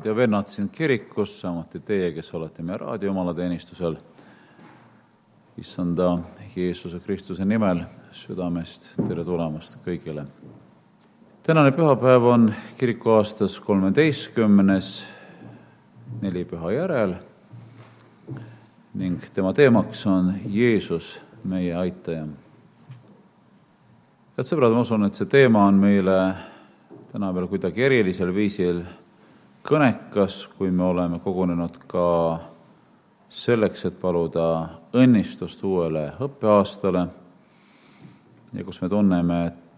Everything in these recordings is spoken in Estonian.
abid ja vennad siin kirikus, samuti teie, kes olete meie raadiojumalateenistusel. Issanda Jeesuse Kristuse nimel südamest tere tulemast kõigile. Tänane pühapäev on kirikuaastas 13. 4 püha järel ning tema teemaks on Jeesus, meie aitaja. Head sõbrad, ma usun, et see teema on meile täna veel kuidagi erilisel viisil kõnekas, kui me oleme kogunenud ka selleks, et paluda õnnistust uuele õppeaastale ja kus me tunneme,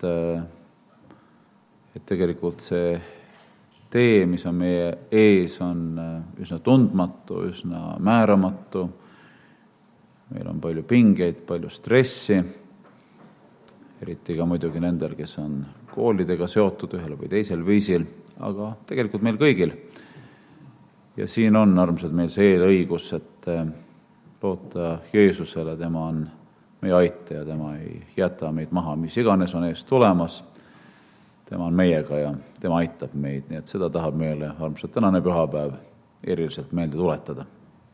et tegelikult see tee, mis on meie ees, on üsna tundmatu, üsna määramatu. Meil on palju pingeid, palju stressi, eriti ka muidugi nendel, kes on koolidega seotud ühel või teisel viisil, aga tegelikult meil kõigil. Ja siin on, armsad, meil see eelõigus, et loota Jeesusele, tema on meie aitaja, tema ei jäta meid maha, mis iganes on ees tulemas, tema on meiega ja tema aitab meid, nii et seda tahab meile, armsad, tänane pühapäev eriliselt meelde tuletada.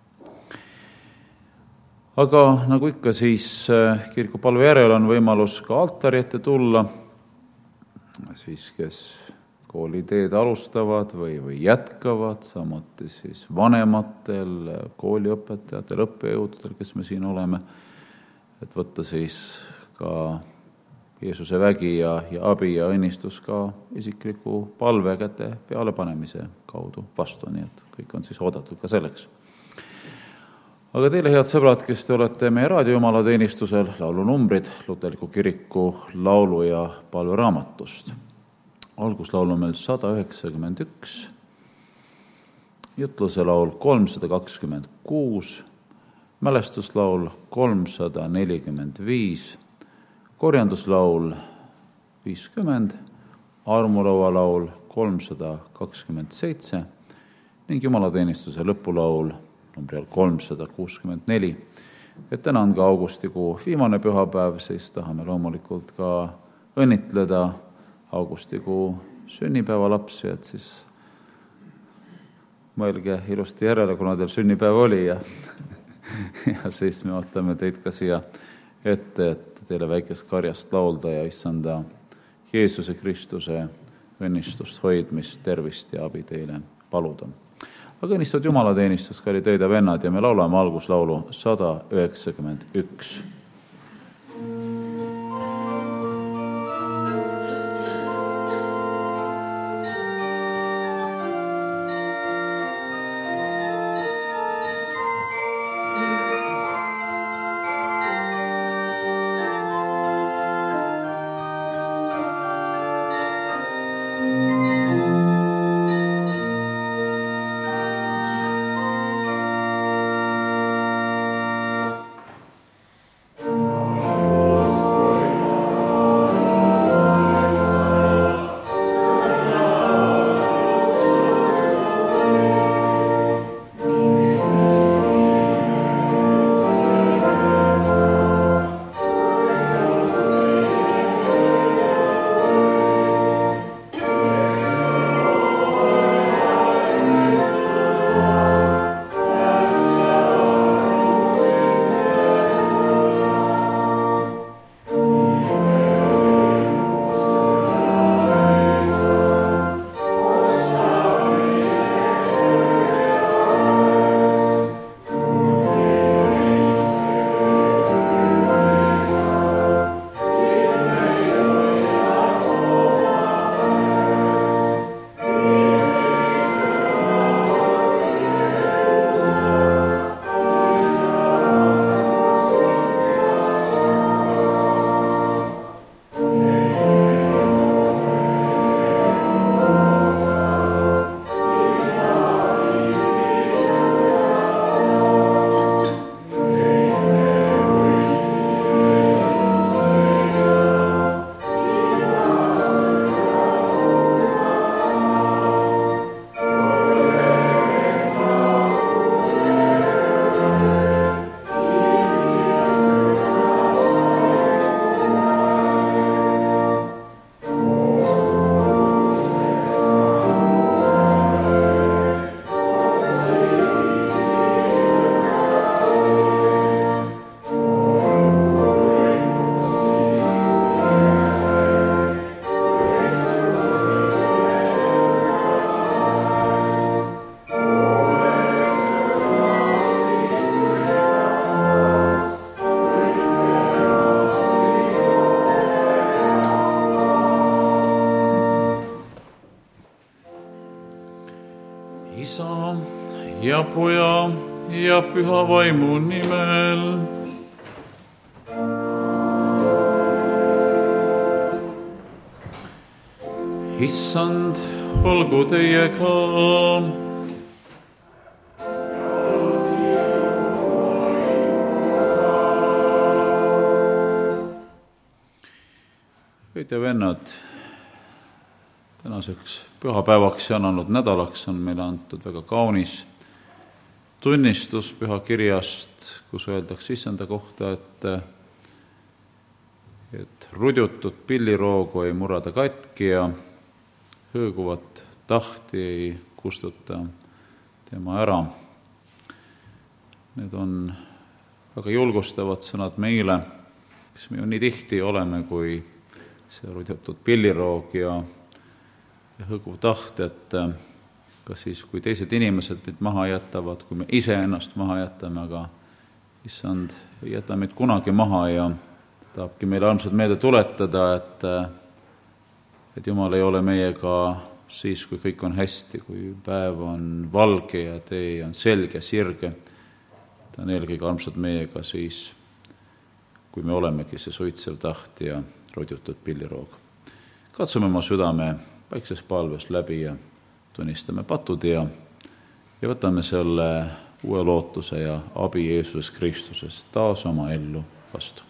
Aga nagu ikka, siis kirikupalve järel on võimalus ka altari ette tulla, siis kes kooliteed alustavad või jätkavad, samuti siis vanematel, kooliõpetajatel, õppejõududel, kes me siin oleme, et võtta siis ka Jeesuse vägi ja abi ja õnnistus ka isikliku palve käte peale panemise kaudu vastu, nii et kõik on siis oodatud ka selleks. Aga teile, head sõbrad, kes te olete meie raadiojumalateenistusel, laulunumbrid Luterliku kiriku laulu- ja palveraamatust. Alguslaul on meil 191, jutluse laul 326, mälestuslaul 345, korjanduslaul 50, armulaualaul 327 ning jumalateenistuse lõpulaul numbril 364. Et täna on ka augustikuu viimane pühapäev, siis tahame loomulikult ka õnnitleda augustikuu sünnipäeva lapsi, et siis mõelge ilusti järele, kuna teil sünnipäev oli ja siis me ootame teid ka siia ette, et teile väikest karjast laulda ja issanda Jeesuse Kristuse õnnistust, hoidmist, tervist ja abi teile paluda. Aga õnnistavad jumalateenistust, kallid õed ja vennad, ja me laulame alguslaulu 191. ja Poja ja Püha Vaimu nimel. Issand, olgu teiega. Õid ja vennad, tänaseks pühapäevaks ja ananud nädalaks on meile antud väga kaunis tunnistus pühakirjast, kus öeldakse issanda kohta, et rudjutud pilliroogu ei murrada katki ja hõõguvat tahti ei kustuta tema ära. Need on väga julgustavad sõnad meile, kes me ju nii tihti oleme, kui see rudjutud pilliroog ja hõõguv taht, et ka siis, kui teised inimesed meid maha jätavad, kui me ise ennast maha jätame, aga issand ei jäta meid kunagi maha ja tahabki meile armsalt meelde tuletada, et Jumal ei ole meiega siis, kui kõik on hästi, kui päev on valge ja tee on selge, sirge. Ta on eelkõige armsalt meiega siis, kui me olemegi see suitsev taht ja rudjutud pilliroog. Katsume oma südame väikses palves läbi ja tunnistame patud ja võtame selle uue lootuse ja abi Jeesus Kristusest taas oma ellu vastu.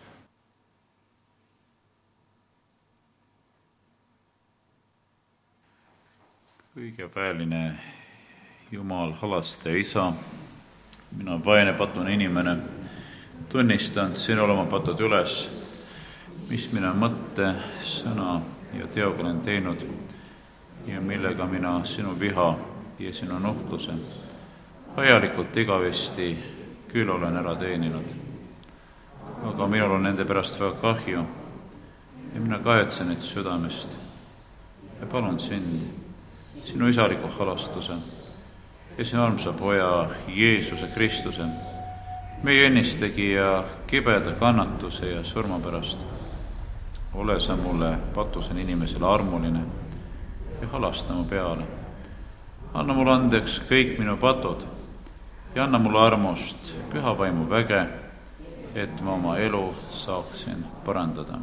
Kõige pääline Jumal, halaste Isa, mina vaene patune inimene, tunnistan sinule oma patud üles, mis mina mõtte, sõna ja teoga olen teinud ja millega mina sinu viha ja sinu nuhtluse ajalikult igavesti küll olen ära teeninud. Aga minul on nende pärast väga kahju ja mina kahetsen neid südamest ja palun sind, sinu isaliku halastuse ja sinu armsa Poja Jeesuse Kristuse, meie õnnistegija kibeda kannatuse ja surma pärast. Ole sa mulle patusena inimesele armuline ja halasta mu peale. Anna mulle andeks kõik minu patud ja anna mulle armust Püha Vaimu väge, et ma oma elu saaksin parandada.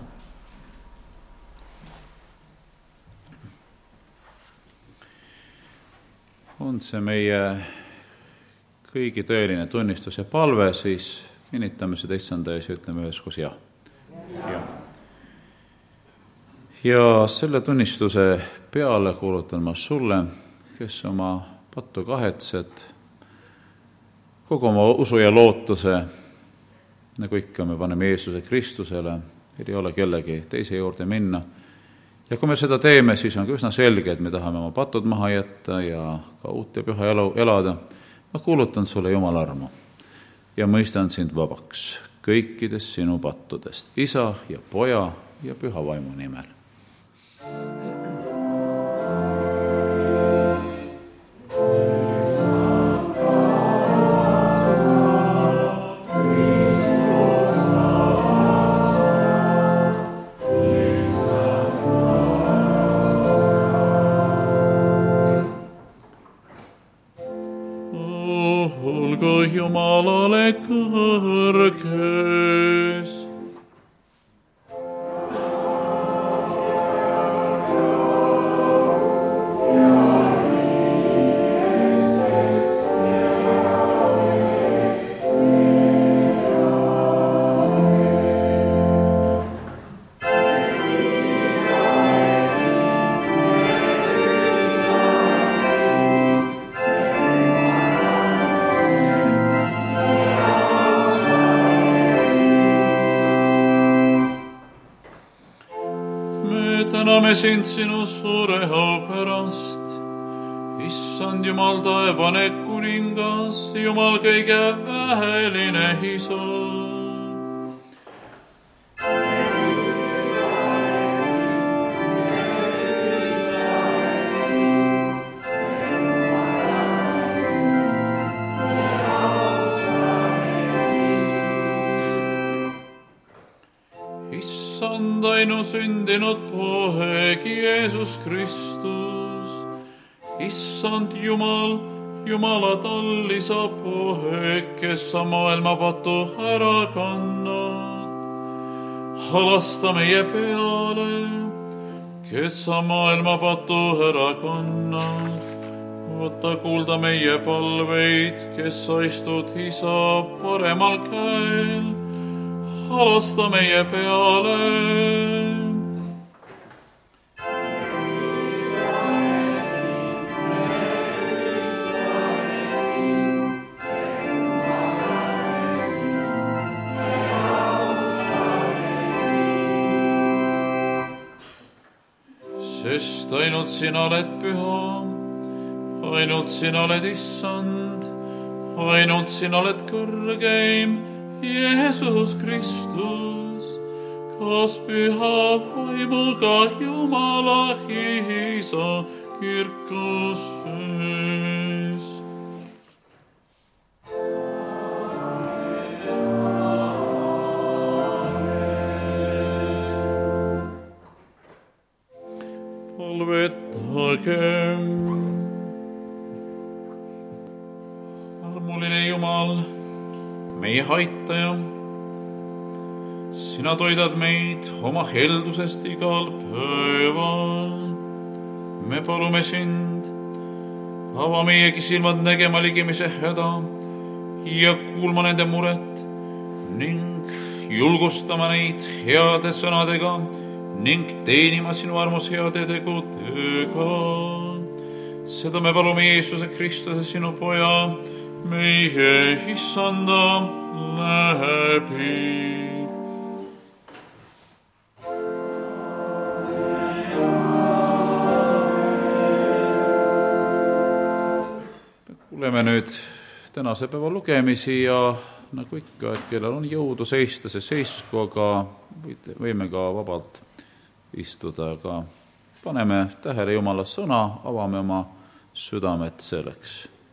On see meie kõigi tõeline tunnistus ja palve, siis kinnitame seda issanda ees ja ütleme üheskoos ja. Ja selle tunnistuse peale kuulutan ma sulle, kes oma pattu kahetsed, kogu oma usu ja lootuse, nagu ikka me paneme Jeesuse Kristusele, ei ole kellegi teise juurde minna. Ja kui me seda teeme, siis on üsna selge, et me tahame oma patud maha jätta ja ka uut ja püha elu elada. Ma kuulutan sulle Jumala armu ja mõistan sind vabaks kõikidest sinu pattudest, Isa ja Poja ja Püha Vaimu nimel. Jumalale kõrges. Täname sind sinu suure au pärast, issand Jumal taevane kuningas, Jumal kõige väheline Isa. Issand ainusündinud Poeg Jeesus Kristus, issand Jumal Jumala tallisa poeg, kes sa maailma patu ära kannad. Halasta meie peale, kes sa maailma patu ära kannad. Võta kuulda meie palveid, kes sa istud Isa paremal käel. Halasta meie peale. Sest ainult sina oled püha, ainult sina oled Issand, ainult sina oled kõrgeim, Jeesus Kristus, kas püha vaimuga Jumala Isa kirkuses. Palvetagem. Armuline Jumal, meie aitaja, sina toidad meid oma heldusest igal päeval. Me palume sind, ava meiegi silmad nägema ligimise häda ja kuulma nende muret ning julgustama neid heade sõnadega ning teenima sinu armus heade tegudega. Seda me palume Jeesuse Kristuse, sinu poja, meie Issanda läbi. Kuuleme nüüd tänase päeva lugemisi ja nagu ikka, et kellel on jõudu seista, see seisku, aga võime ka vabalt istuda, aga paneme tähele Jumala sõna, avame oma südamed selleks.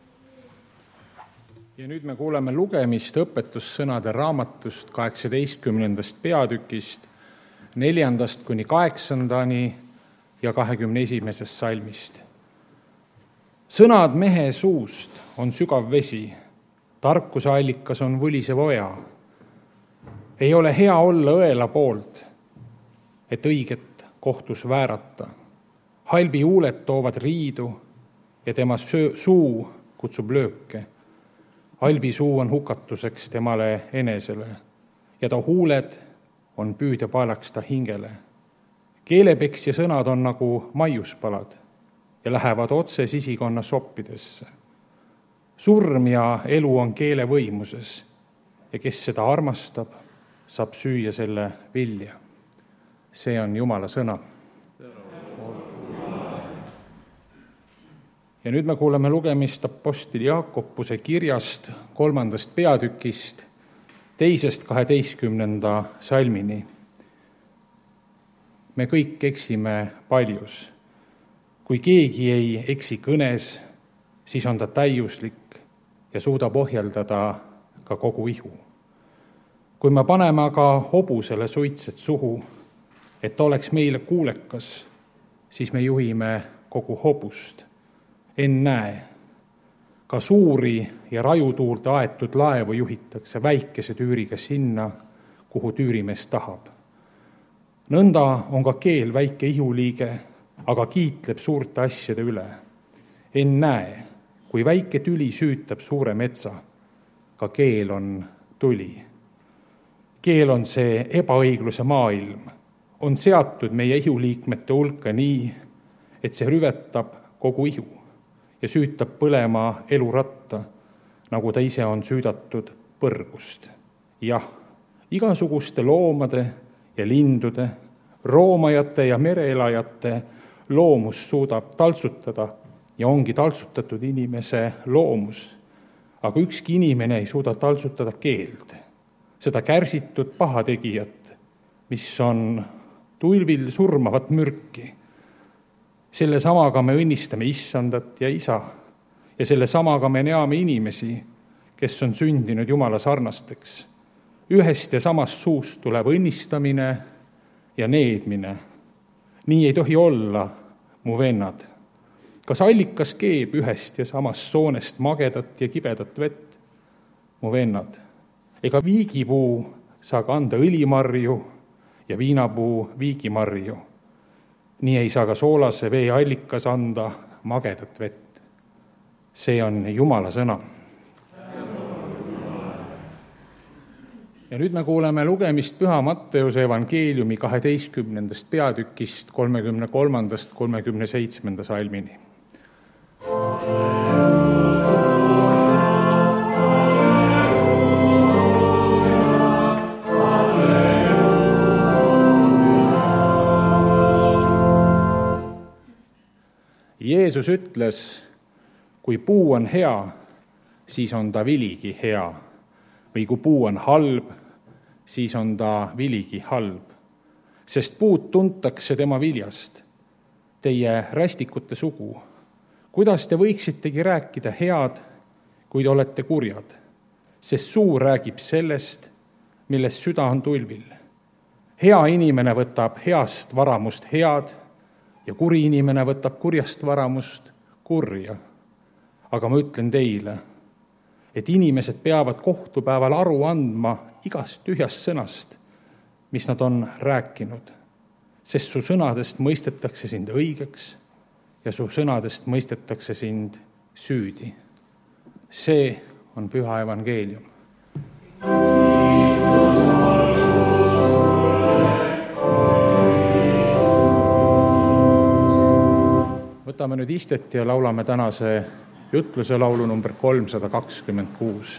Ja nüüd me kuuleme lugemist õpetussõnade raamatust 18. peatükist 4. kuni 8. ja 21. salmist. Sõnad mehe suust on sügav vesi, tarkuse allikas on võlisev oja. Ei ole hea olla õela poolt, et õiget kohtus väärata. Halbi huuled toovad riidu ja tema suu kutsub lööke. Halbi suu on hukatuseks temale enesele ja ta huuled on püüdepaelaks ta hingele. Keelepeksja sõnad on nagu maiuspalad ja lähevad otse sisikonna soppidesse. Surm ja elu on keele võimuses ja kes seda armastab, saab süüa selle vilja. See on Jumala sõna. Ja nüüd me kuuleme lugemist apostel Jaakobuse kirjast 3. peatükist 2.–12. salmini. Me kõik eksime paljus. Kui keegi ei eksi kõnes, siis on ta täiuslik ja suudab ohjeldada ka kogu ihu. Kui me paneme aga hobusele suitsed suhu, et oleks meile kuulekas, siis me juhime kogu hobust. Ennäe, ka suuri ja rajutuulde aetud laevu juhitakse väikese tüüriga sinna, kuhu tüürimees tahab. Nõnda on ka keel väike ihuliige, aga kiitleb suurte asjade üle. Ennäe, kui väike tüli süütab suure metsa, ka keel on tuli. Keel on see ebaõigluse maailm, on seatud meie ihuliikmete hulka nii, et see rüvetab kogu ihu ja süütab põlema eluratta, nagu ta ise on süüdatud põrgust. Jah, igasuguste loomade ja lindude, roomajate ja mereelajate loomus suudab taltsutada ja ongi taltsutatud inimese loomus, aga ükski inimene ei suuda taltsutada keeld, seda kärsitud pahategijat, mis on tulvil surmavat mürki. Selle samaga me õnnistame Issandat ja Isa ja selle samaga me näeme inimesi, kes on sündinud Jumala sarnasteks. Ühest ja samast suust tuleb õnnistamine ja needmine. Nii ei tohi olla, mu vennad. Kas allikas keeb ühest ja samast soonest magedat ja kibedat vett? Mu vennad, ega viigipuu saa kanda õlimarju ja viinapuu viigimarju. Nii ei saa ka soolase vee allikas anda magedat vett. See on Jumala sõna. Ja nüüd me kuuleme lugemist Püha Matteuse evangeeliumi 12. peatükist 33.–37. salmini. Jeesus ütles, kui puu on hea, siis on ta viligi hea, või kui puu on halb, siis on ta viligi halb, sest puud tuntakse tema viljast. Teie rästikute sugu, kuidas te võiksitegi rääkida head, kui te olete kurjad, sest suu räägib sellest, millest süda on tulvil. Hea inimene võtab heast varamust head ja kuri inimene võtab kurjast varamust kurja. Aga ma ütlen teile, et inimesed peavad kohtupäeval aru andma igast tühjast sõnast, mis nad on rääkinud, sest su sõnadest mõistetakse sind õigeks ja su sõnadest mõistetakse sind süüdi. See on Püha evangeelium. Võtame nüüd istet ja laulame tänase jutluse laulu number 326.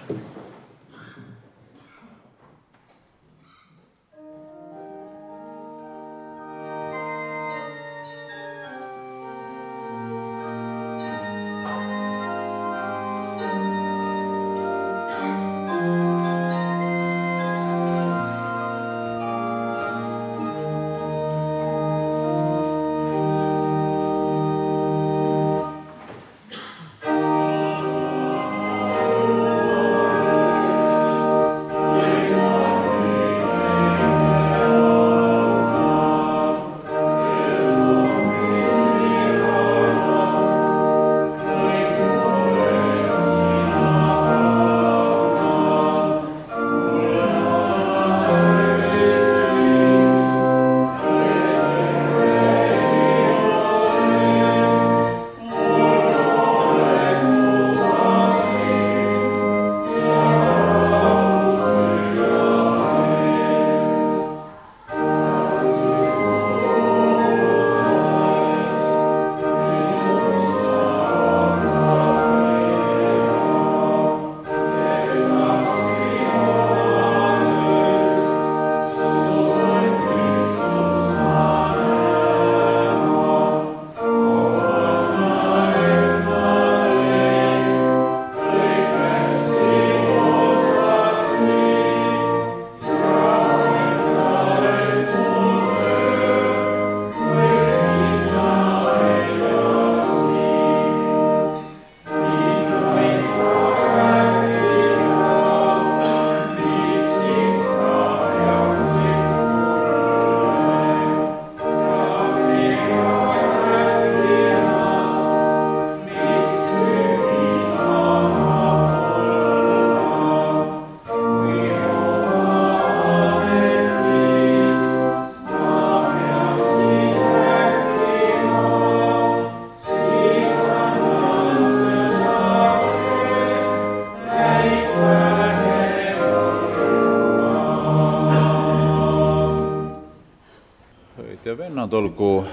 Olgu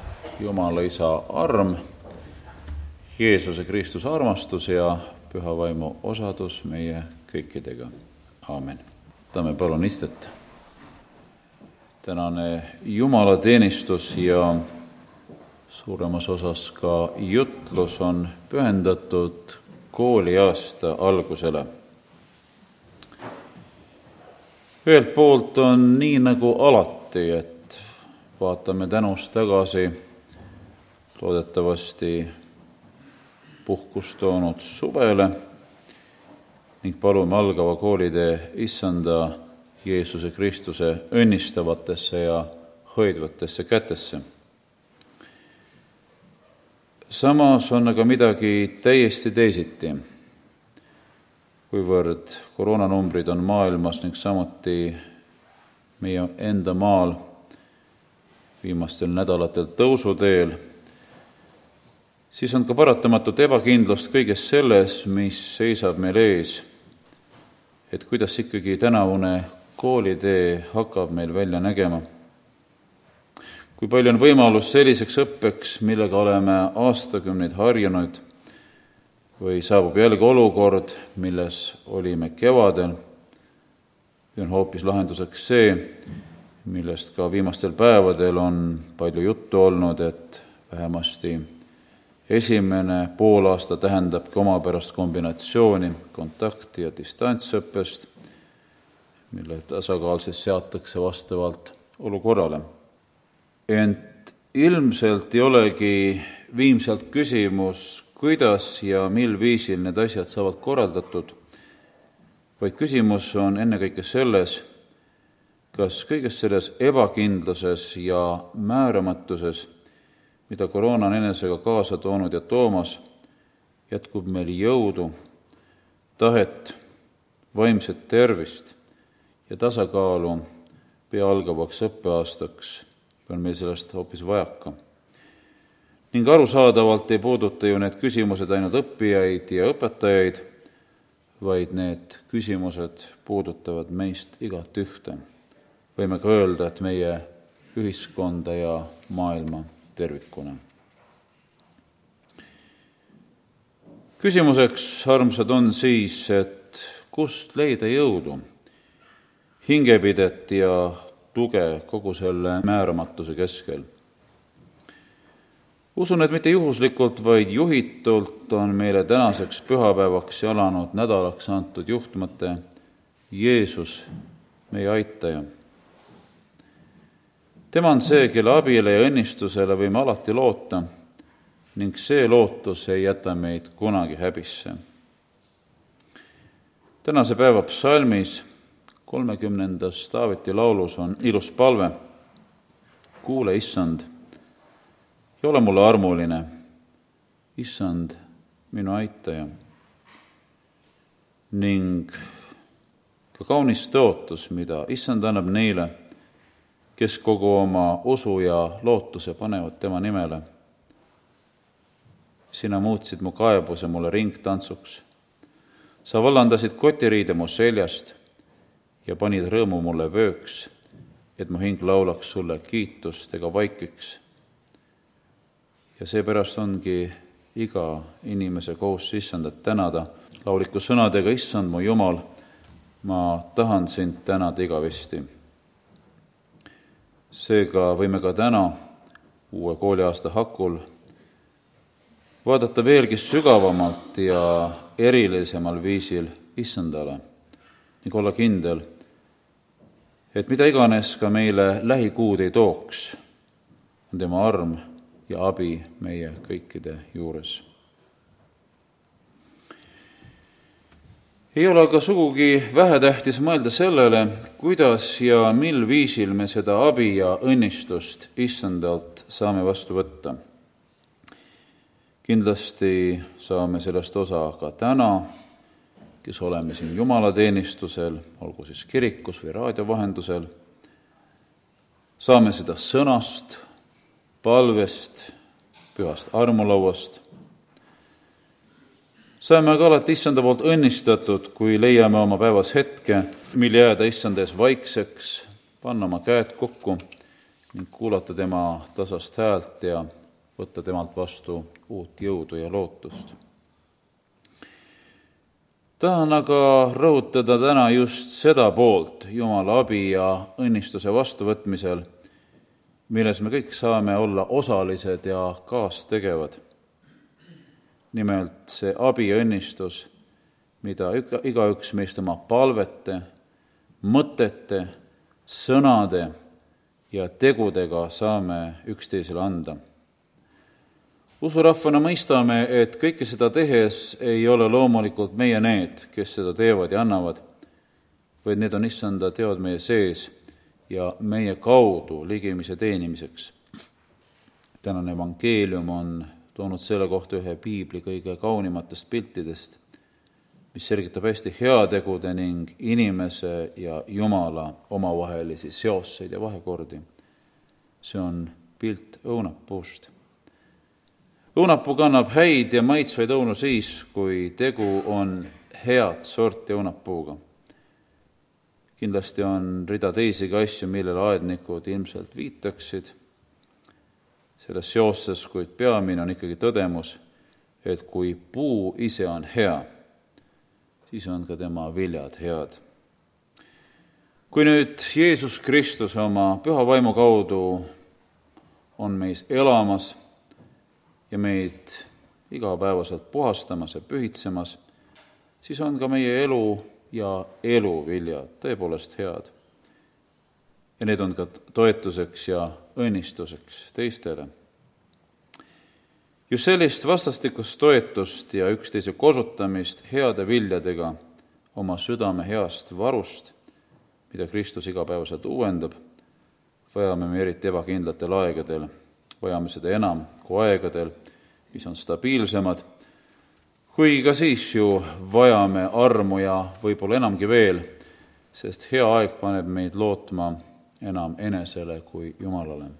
Jumala Isa arm, Jeesuse Kristuse armastus ja Püha Vaimu osadus meie kõikidega. Aamen. Võtame palun istet. Tänane Jumala teenistus ja suuremas osas ka jutlus on pühendatud kooliaasta algusele. Ühelt poolt on nii nagu alati, et vaatame tänust tagasi loodetavasti puhkust toonud suvele ning palume algava koolitee Issanda Jeesuse Kristuse õnnistavatesse ja hoidvatesse kätesse. Samas on aga midagi täiesti teisiti, kuivõrd koroonanumbrid on maailmas ning samuti meie enda maal viimastel nädalatel tõusuteel, siis on ka paratamatut ebakindlust kõiges selles, mis seisab meil ees, et kuidas ikkagi tänavune koolitee hakkab meil välja nägema. Kui palju on võimalus selliseks õppeks, millega oleme aastakümneid harjunud, või saabub jällegi olukord, milles olime kevadel, või on hoopis lahenduseks see, millest ka viimastel päevadel on palju juttu olnud, et vähemasti esimene poolaasta tähendabki omapärast kombinatsiooni kontakti- ja distantsõppest, mille tasakaal siis seatakse vastavalt olukorrale. Ent ilmselt ei olegi viimselt küsimus, kuidas ja mil viisil need asjad saavad korraldatud, vaid küsimus on ennekõike selles, kas kõiges selles ebakindluses ja määramatuses, mida koroona on enesega kaasa toonud ja toomas, jätkub meil jõudu, tahet, vaimset tervist ja tasakaalu pea algavaks õppeaastaks, on meil sellest hoopis vajaka. Ning arusaadavalt ei puuduta ju need küsimused ainult õppijaid ja õpetajaid, vaid need küsimused puudutavad meist igat ühte. Võime ka öelda, et meie ühiskonda ja maailma tervikuna. Küsimuseks, armsad, on siis, et kust leida jõudu, hingepidet ja tuge kogu selle määramatuse keskel. Usun, et mitte juhuslikult, vaid juhitult on meile tänaseks pühapäevaks ja alanud nädalaks antud juhtmõte Jeesus, meie aitaja. Tema on see, kelle abile ja õnnistusele võime alati loota ning see lootus ei jäta meid kunagi häbisse. Tänase päeva psalmis 30. Taaveti laulus on ilus palve: kuule, Issand, ja ole mulle armuline, Issand, minu aitaja. Ning ka kaunis tõotus, mida Issand annab neile, kes kogu oma usu ja lootuse panevad tema nimele. Sina muutsid mu kaebuse mulle ringtantsuks. Sa vallandasid kotiriide mu seljast ja panid rõõmu mulle vööks, et mu hing laulaks sulle kiitust ega vaikiks. Ja seepärast ongi iga inimese kohus Issandat tänada lauliku sõnadega: Issand, mu Jumal, ma tahan sind tänada igavesti. Seega võime ka täna, uue kooliaasta hakul, vaadata veelgi sügavamalt ja erilisemal viisil Issandale ning olla kindel, et mida iganes ka meile lähikuud ei tooks, on tema arm ja abi meie kõikide juures. Ei ole aga sugugi vähetähtis mõelda sellele, kuidas ja mil viisil me seda abi ja õnnistust Issandalt saame vastu võtta. Kindlasti saame sellest osa ka täna, kes oleme siin jumalateenistusel, olgu siis kirikus või raadio vahendusel. Saame seda sõnast, palvest, pühast armulauast. Saame aga alati Issanda poolt õnnistatud, kui leiame oma päevas hetke, mil jääda Issanda ees vaikseks, panna oma käed kokku ning kuulata tema tasast häält ja võtta temalt vastu uut jõudu ja lootust. Tahan aga rõhutada täna just seda poolt Jumala abi ja õnnistuse vastuvõtmisel, milles me kõik saame olla osalised ja kaastegevad. Nimelt see abi ja õnnistus, mida igaüks meist oma palvete, mõtete, sõnade ja tegudega saame üksteisele anda. Usurahvana mõistame, et kõike seda tehes ei ole loomulikult meie need, kes seda teevad ja annavad, vaid need on Issanda teod meie sees ja meie kaudu ligimise teenimiseks. Tänane evangeelium on toonud selle kohta ühe piibli kõige kaunimatest piltidest, mis selgitab hästi heategude ning inimese ja Jumala omavahelisi seoseid ja vahekordi. See on pilt õunapuust. Õunapuu kannab häid ja maitsvaid õunu siis, kui tegu on head sorti õunapuuga. Kindlasti on rida teisigi asju, millele aednikud ilmselt viitaksid selles seoses, kuid peamine on ikkagi tõdemus, et kui puu ise on hea, siis on ka tema viljad head. Kui nüüd Jeesus Kristus oma püha vaimu kaudu on meis elamas ja meid igapäevaselt puhastamas ja pühitsemas, siis on ka meie elu ja eluviljad tõepoolest head. Ja need on ka toetuseks ja õnnistuseks teistele. Just sellist vastastikust toetust ja üksteise kosutamist heade viljadega oma südame heast varust, mida Kristus igapäevaselt uuendab, vajame me eriti ebakindlatel aegadel. Vajame seda enam kui aegadel, mis on stabiilsemad, kui ka siis ju vajame armu ja võib-olla enamgi veel, sest hea aeg paneb meid lootma enam enesele kui Jumalale.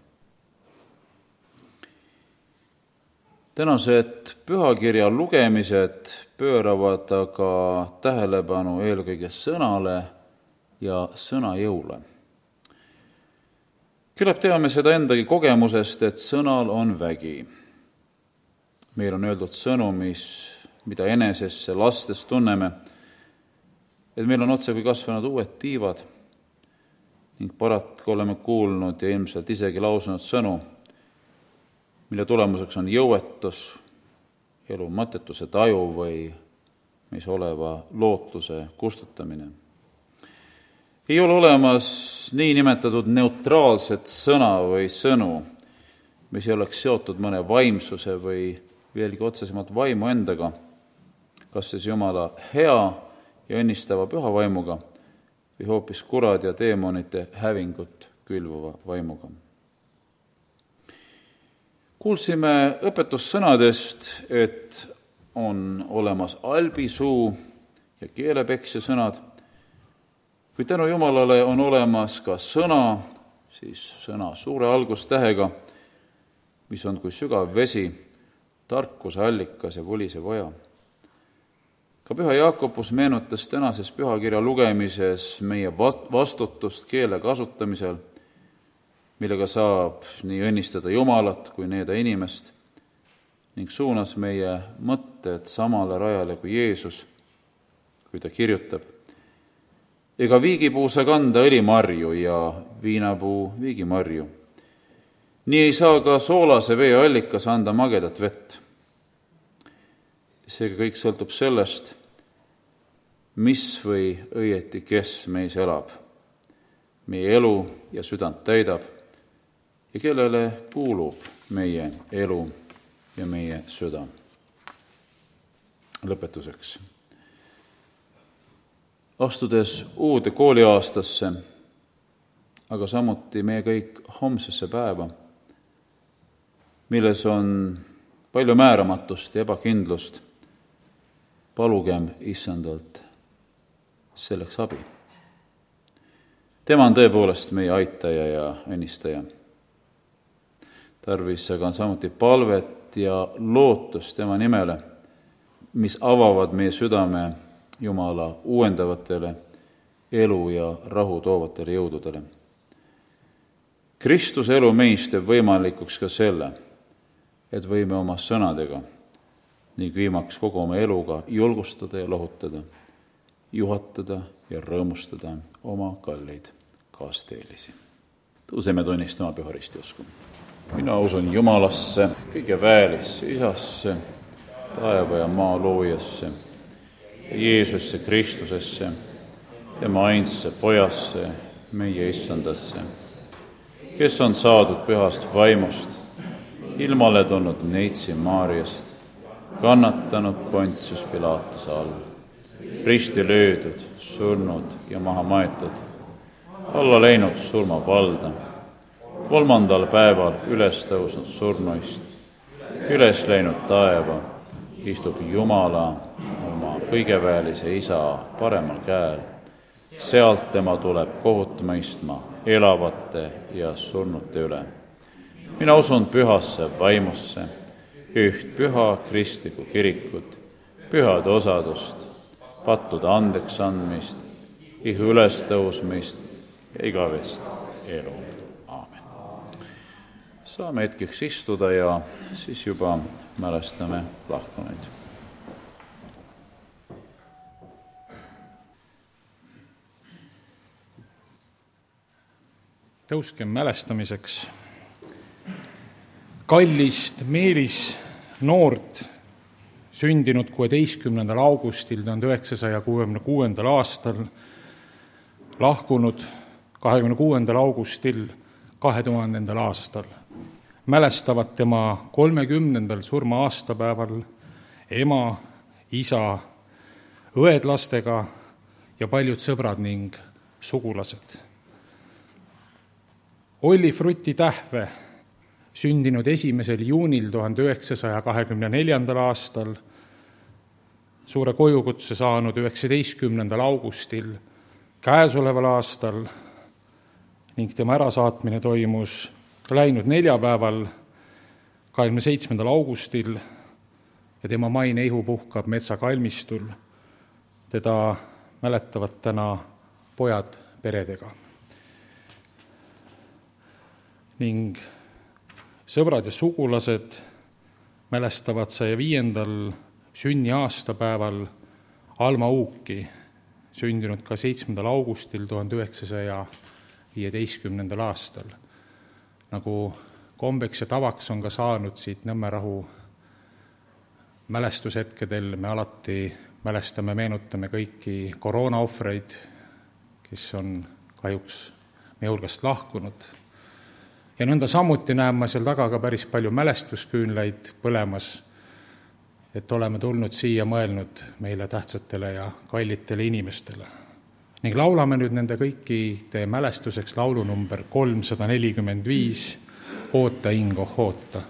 Tänased pühakirja lugemised pööravad aga tähelepanu eelkõige sõnale ja sõnajõule. Küllap teame seda endagi kogemusest, et sõnal on vägi. Meil on öeldud sõnu, mida enesesse lastes tunneme, et meil on otse kui kasvanud uued tiivad ning paraku oleme kuulnud ja ilmselt isegi lausunud sõnu, mille tulemuseks on jõuetus, elu mõttetuse taju või meis oleva lootuse kustutamine. Ei ole olemas niinimetatud neutraalset sõna või sõnu, mis ei oleks seotud mõne vaimsuse või veelgi otsesemalt vaimu endaga, kas siis Jumala hea ja õnnistava püha vaimuga või hoopis kurad ja teemonite hävingut külvava vaimuga. Kuulsime õpetussõnadest, et on olemas albisuu ja keelepeksja sõnad, kuid tänu Jumalale on olemas ka sõna, siis sõna suure algustähega, mis on kui sügav vesi, tarkuse allikas ja vulisev oja. Ka püha Jaakobus meenutas tänases pühakirja lugemises meie vastutust keele kasutamisel, millega saab nii õnnistada Jumalat kui needa inimest, ning suunas meie mõtted samale rajale kui Jeesus, kui ta kirjutab: ega viigipuu saa kanda õlimarju ja viinapuu viigimarju. Nii ei saa ka soolase vee allikas anda magedat vett. Seega kõik sõltub sellest, mis või õieti kes meis elab, meie elu ja südant täidab ja kellele kuulub meie elu ja meie süda. Lõpetuseks. Astudes uude kooliaastasse, aga samuti meie kõik homsesse päeva, milles on palju määramatust ja ebakindlust, palugem Issandalt selleks abi. Tema on tõepoolest meie aitaja ja õnnistaja. Tarvis aga on samuti palvet ja lootust tema nimele, mis avavad meie südame Jumala uuendavatele, elu ja rahu toovatele jõududele. Kristuse elu meis teeb võimalikuks ka selle, et võime oma sõnadega ning viimaks kogu oma eluga julgustada ja lohutada, juhatada ja rõõmustada oma kalleid kaasteelisi. Tõuseme tunnistama püha ristiusku. Mina usun Jumalasse, kõige väelisse Isasse, taeva ja maa loojasse, Jeesusse Kristusesse, tema ainsasse Pojasse, meie Issandasse, kes on saadud pühast vaimust, ilmale tulnud Neitsi Maariast, kannatanud Pontius Pilatuse all, risti löödud, surnud ja maha maetud, alla läinud surmavalda, 3. päeval üles tõusnud surnuist, üles läinud taeva, istub Jumala oma kõigeväelise Isa paremal käel. Sealt tema tuleb kohut mõistma elavate ja surnute üle. Mina usun pühasse vaimusse, üht püha kristlikku kirikut, pühade osadust, pattude andeks andmist, ihu ülestõusmist ja igavest elu. Aamen. Saame hetkeks istuda ja siis juba mälestame lahkunuid. Tõuskem mälestamiseks kallist Meelis noort, sündinud 16. augustil 1966. aastal, lahkunud 26. augustil 2000. aastal. Mälestavad tema 30. surma aastapäeval ema, isa, õed lastega ja paljud sõbrad ning sugulased. Olli Frutti Tähve, sündinud 1. juunil 1924. aastal, suure kojukutse saanud 19. augustil käesoleval aastal ning tema ärasaatmine toimus läinud neljapäeval, 27. augustil ja tema maine ihu puhkab metsakalmistul. Teda mäletavad täna pojad peredega. Ning sõbrad ja sugulased mälestavad 105. sünniaastapäeval Alma Uuki, sündinud ka 7. augustil 1915. aastal. Nagu kombeks ja tavaks on ka saanud siit Nõmme rahu mälestushetkedel, me alati mälestame, meenutame kõiki koroonaohvreid, kes on kahjuks meie hulgast lahkunud. Ja nõnda samuti näen ma seal taga ka päris palju mälestusküünlaid põlemas, et oleme tulnud siia mõelnud meile tähtsatele ja kallitele inimestele. Ning laulame nüüd nende kõikide mälestuseks laulu number 345, Oota, Ingo, oota.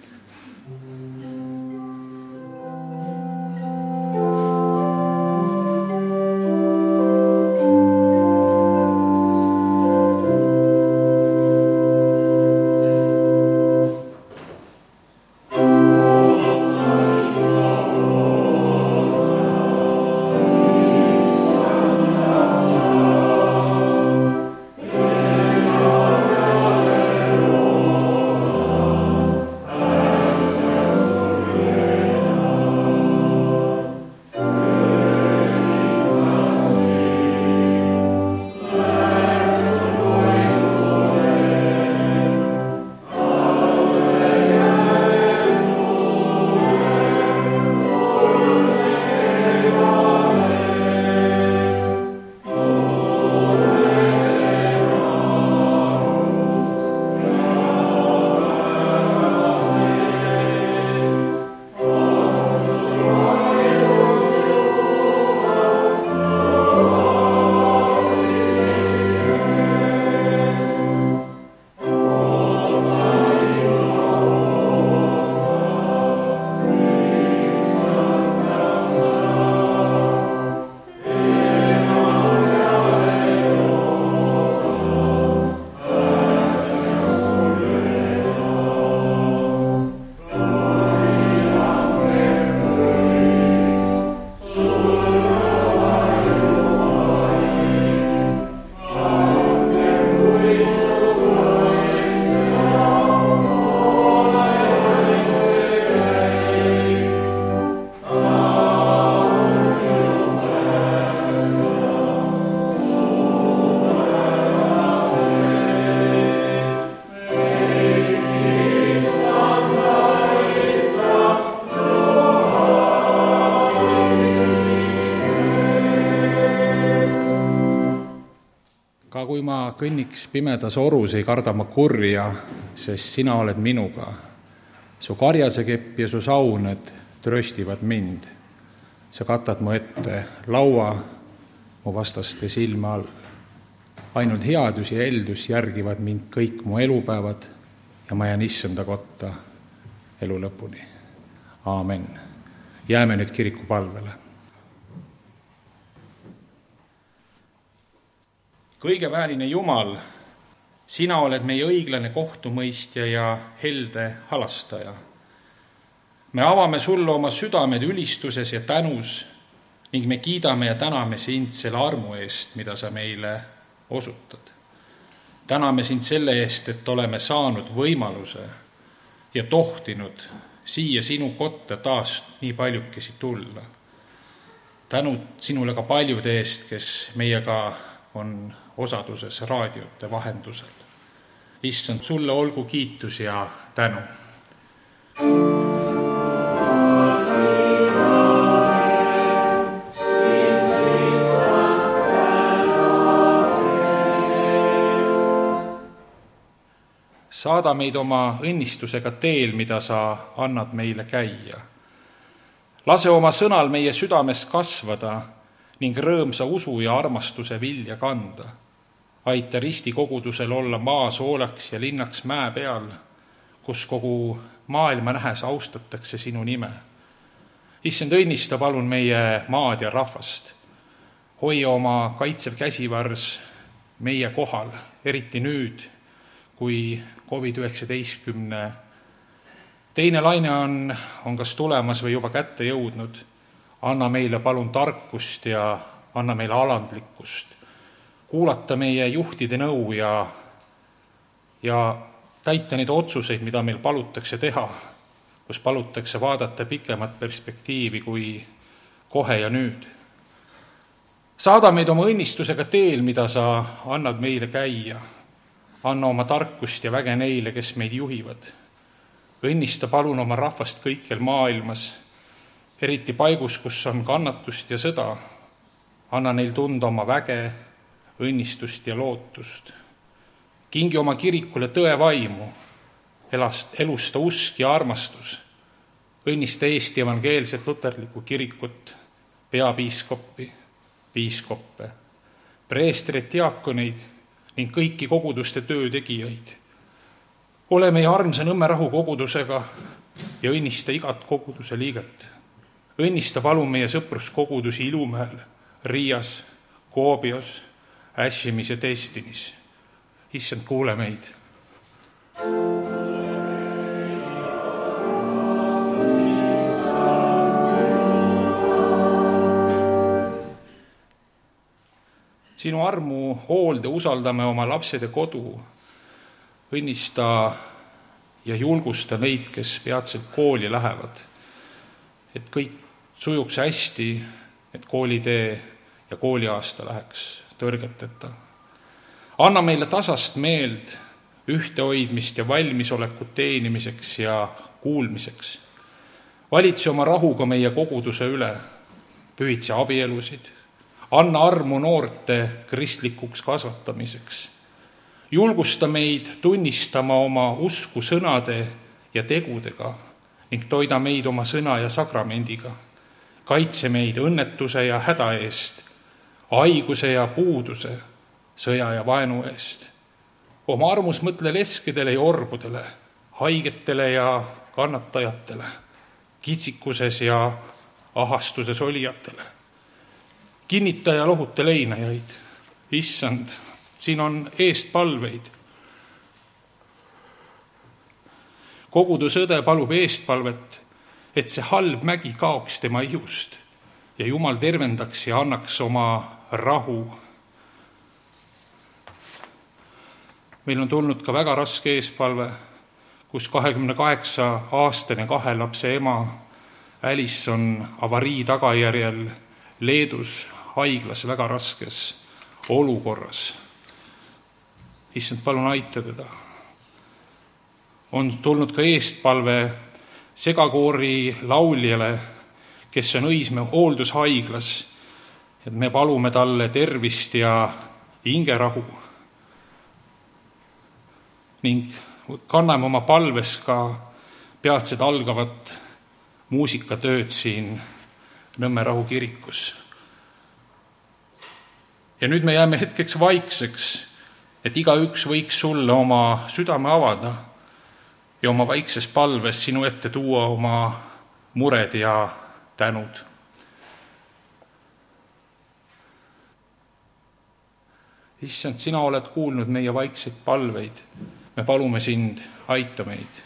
kui ma kõnniks pimedas orus, ei karda ma kurja, sest sina oled minuga. Su karjasekepp ja su sauned tröstivad mind. Sa katad mu ette laua mu vastaste silme all. Ainult headus ja eldus järgivad mind kõik mu elupäevad ja ma jään issanda kotta elu lõpuni. aamen. Jääme nüüd kirikupalvele. Kõigeväeline Jumal, sina oled meie õiglane kohtumõistja ja helde halastaja. Me avame sulle oma südamed ülistuses ja tänus ning me kiidame ja täname sind selle armu eest, mida sa meile osutad. Täname sind selle eest, et oleme saanud võimaluse ja tohtinud siia sinu kotta taas nii paljukesi tulla. Tänud sinule ka paljude eest, kes meiega on osaduses raadiote vahendusel. Issand, sulle olgu kiitus ja tänu. Saada meid oma õnnistusega teel, mida sa annad meile käia. Lase oma sõnal meie südames kasvada ning rõõmsa usu ja armastuse vilja kanda. Aita ristikogudusel olla maa soolaks ja linnaks mäe peal, kus kogu maailma nähes austatakse sinu nime. Issand, õnnista palun meie maad ja rahvast. Hoia oma kaitsev käsivars meie kohal, eriti nüüd, kui COVID-19 teine laine on kas tulemas või juba kätte jõudnud. Anna meile palun tarkust ja anna meile alandlikkust. Kuulata meie juhtide nõu ja täita neid otsuseid, mida meil palutakse teha, kus palutakse vaadata pikemat perspektiivi kui kohe ja nüüd. Saada meid oma õnnistusega teel, mida sa annad meile käia. Anna oma tarkust ja väge neile, kes meid juhivad. Õnnista palun oma rahvast kõikjal maailmas, eriti paigus, kus on kannatust ja sõda. Anna neil tunda oma väge, õnnistust ja lootust. Kingi oma kirikule tõe vaimu, elusta usk ja armastus. Õnnista Eesti evangeelset luterlikku kirikut, peapiiskoppi, piiskoppe, preestrit, diaakoneid ning kõiki koguduste töötegijaid. Ole meie armsa Nõmme Rahu kogudusega ja õnnista igat koguduse liiget. Õnnista palun meie sõpruskogudusi Ilumäel, Riias, Koobios, Äshimis ja Destinis. Issand, kuule meid. Sinu armu hoolde usaldame oma lapsed ja kodu. Õnnista ja julgusta neid, kes peatselt kooli lähevad. Et kõik sujuks hästi, et koolitee ja kooliaasta läheks tõrgeteta. Anna meile tasast meeld, ühtehoidmist ja valmisolekut teenimiseks ja kuulmiseks. Valitse oma rahuga meie koguduse üle, pühitse abielusid. Anna armu noorte kristlikuks kasvatamiseks. Julgusta meid tunnistama oma usku sõnade ja tegudega ning toida meid oma sõna ja sakramendiga. Kaitse meid õnnetuse ja häda eest, haiguse ja puuduse, sõja ja vaenu eest. Oma armus mõtle leskedele ja orbudele, haigetele ja kannatajatele, kitsikuses ja ahastuses olijatele. Kinnita ja lohuta leinajaid. Issand, siin on eestpalveid. Kogudusõde palub eestpalvet, et see halb mägi kaoks tema ihust ja Jumal tervendaks ja annaks oma rahu. Meil on tulnud ka väga raske eespalve, kus 28-aastane 2 lapse ema Alice on avarii tagajärjel Leedus haiglas väga raskes olukorras. Issand, palun aita teda. On tulnud ka eestpalve segakoori lauljale, kes on Õismäe hooldushaiglas, et me palume talle tervist ja hingerahu ning kanname oma palves ka peatselt algavat muusikatööd siin Nõmme Rahu kirikus. Ja nüüd me jääme hetkeks vaikseks, et igaüks võiks sulle oma südame avada ja oma vaikses palves sinu ette tuua oma mured ja tänud. Issand, sina oled kuulnud meie vaikseid palveid. Me palume sind, aita meid.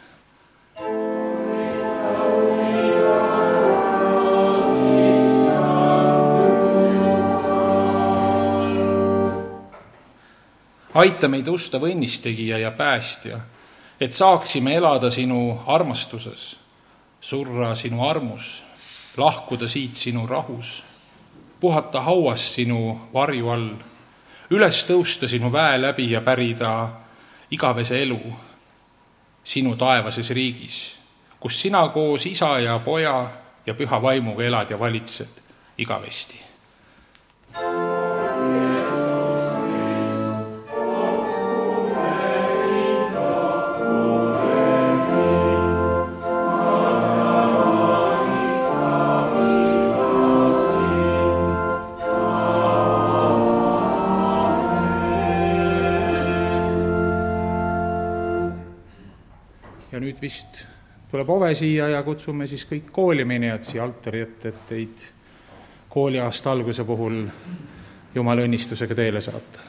Aita meid ustav õnnistegija ja päästja, et saaksime elada sinu armastuses, surra sinu armus, lahkuda siit sinu rahus, puhata hauas sinu varju all, üles tõusta sinu väe läbi ja pärida igavese elu sinu taevases riigis, kus sina koos isa ja poja ja püha vaimuga elad ja valitsed igavesti. Ja nüüd vist tuleb ove siia ja kutsume siis kõik kooliminejad siia altari ette, et teid kooliaasta alguse puhul Jumala õnnistusega teele saata.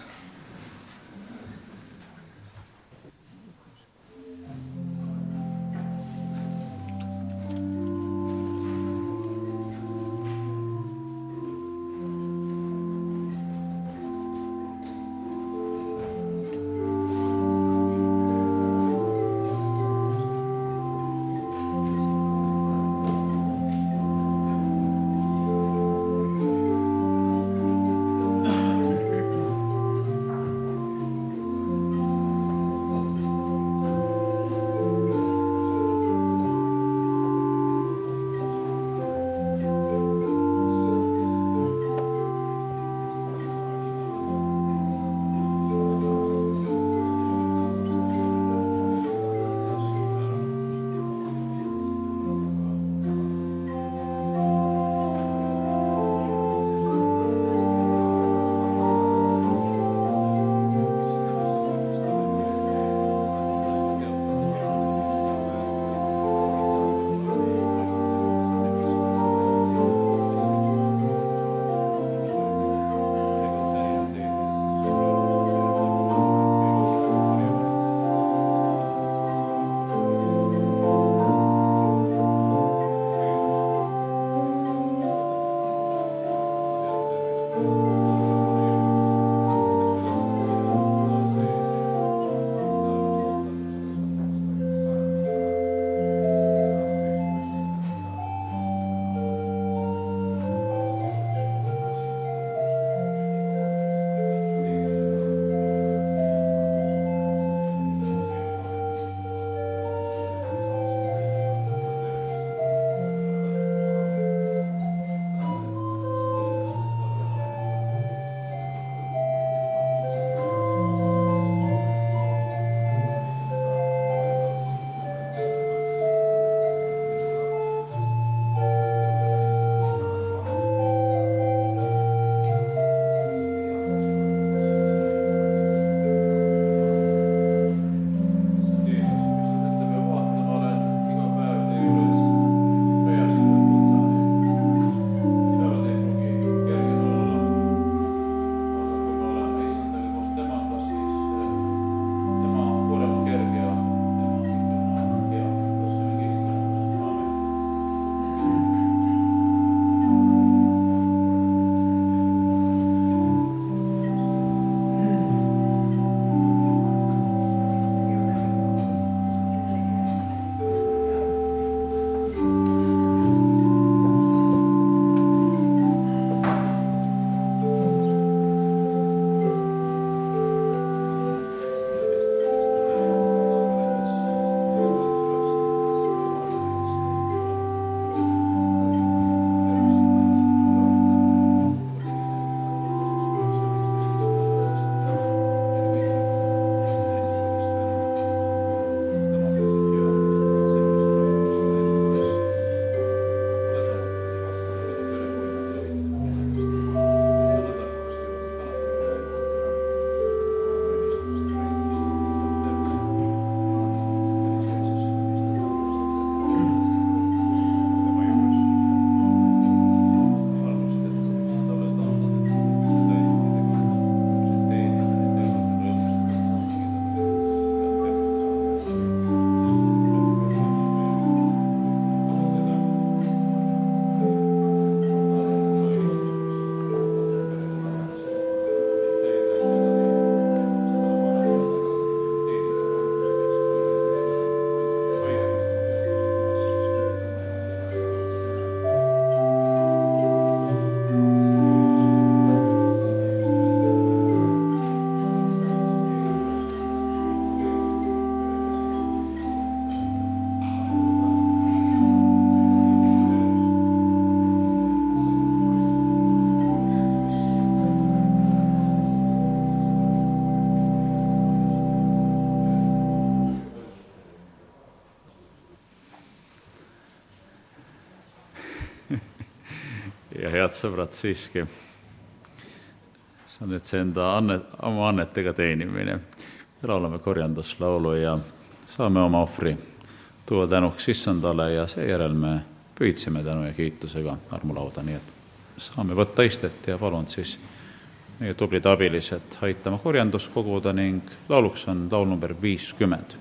ja head sõbrad siiski, see on nüüd see oma annetega teenimine. Laulame korjanduslaulu ja saame oma ohvri tuua tänuks issandale ja seejärel me püüdsime tänu ja kiitusega armulauda, nii et saame võtta istet ja palun siis meie tublid abilised aitama korjandust koguda ning lauluks on laul number 50.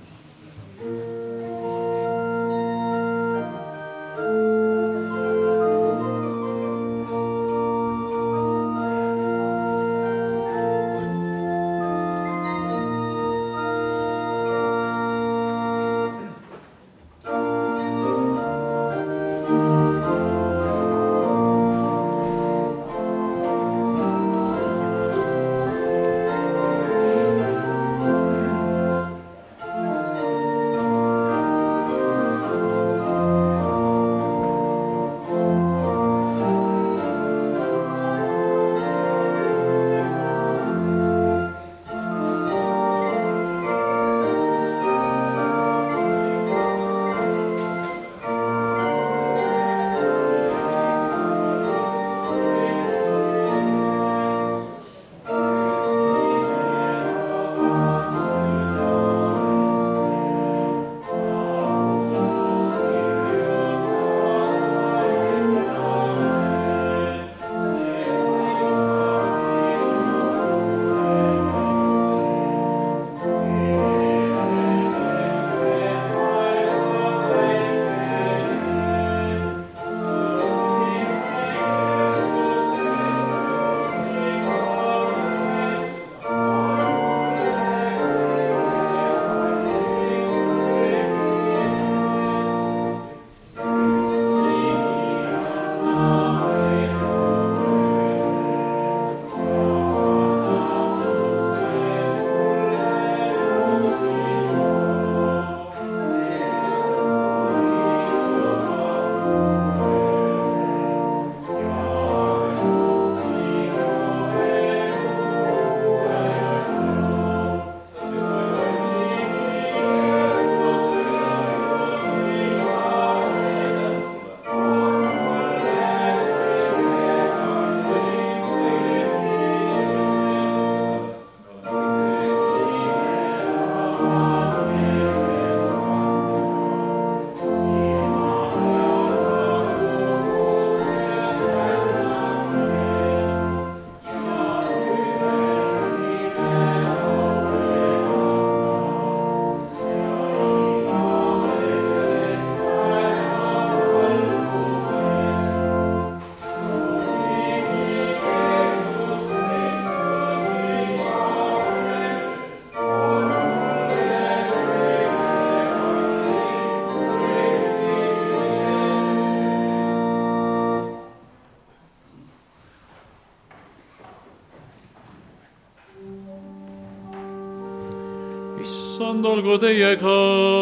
issand olgu teiega.